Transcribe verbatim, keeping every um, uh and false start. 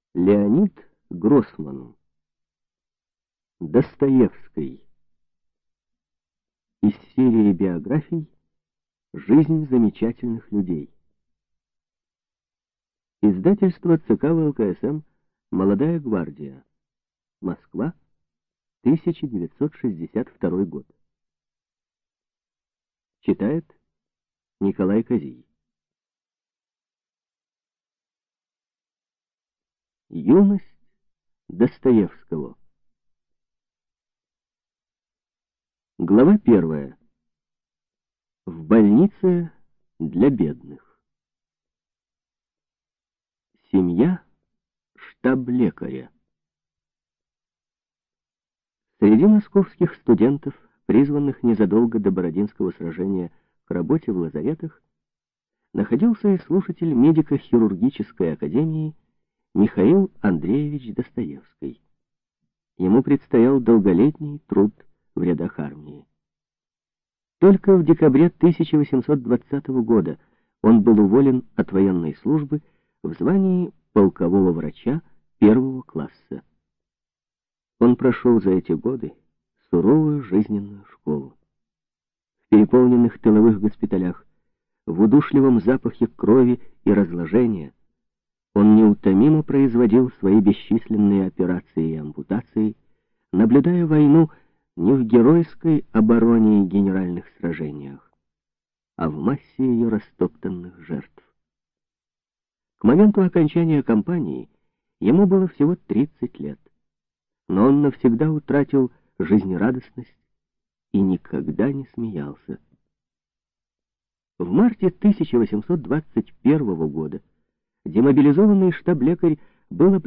Леонид Гроссман. Достоевский. Из серии биографий «Жизнь замечательных людей». Издательство ЦК ВЛКСМ «Молодая гвардия». Москва, тысяча девятьсот шестьдесят второй год. Читает Николай Козий. Юность Достоевского. Глава первая. В больнице для бедных. Семья штаб-лекаря. Среди московских студентов, призванных незадолго до Бородинского сражения к работе в лазаретах, находился и слушатель медико-хирургической академии Михаил Андреевич Достоевский. Ему предстоял долголетний труд в рядах армии. Только в декабре тысяча восемьсот двадцатого года он был уволен от военной службы в звании полкового врача первого класса. Он прошел за эти годы суровую жизненную школу. В переполненных тыловых госпиталях, в удушливом запахе крови и разложения он неутомимо производил свои бесчисленные операции и ампутации, наблюдая войну не в геройской обороне и генеральных сражениях, а в массе ее растоптанных жертв. К моменту окончания кампании ему было всего тридцать лет, но он навсегда утратил жизнерадостность и никогда не смеялся. В марте тысяча восемьсот двадцать первого года демобилизованный штаб-лекарь был